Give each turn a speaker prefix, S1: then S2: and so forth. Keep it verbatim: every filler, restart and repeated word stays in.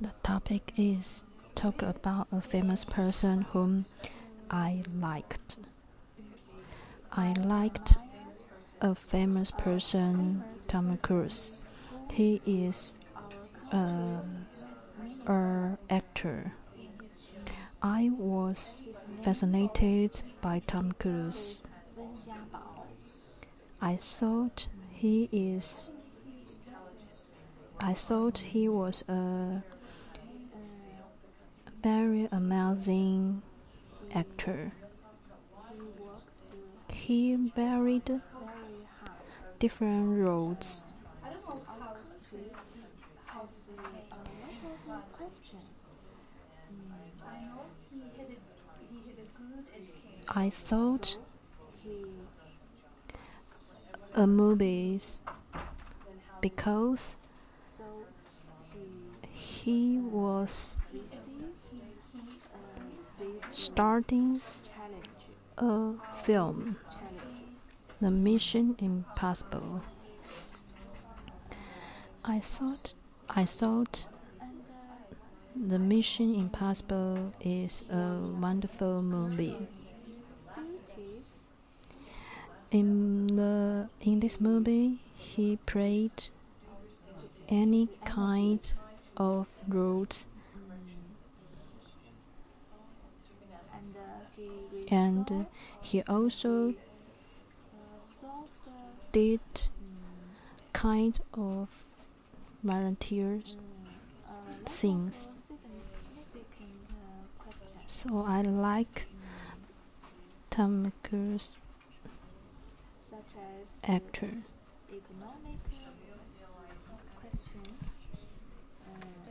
S1: The topic is talk about a famous person whom I liked. I liked a famous person, Tom Cruise. He is a, a actor. I was fascinated by Tom Cruise. I thought he is I thought he was a very amazing actor. He varied different roles. I thought a movies because he was starting a film, The Mission Impossible. I thought I thought The Mission Impossible is a wonderful movie. In the in this movie, he played any kind of roles, and he also did kind of volunteers things. So I like Tom Cruise actor.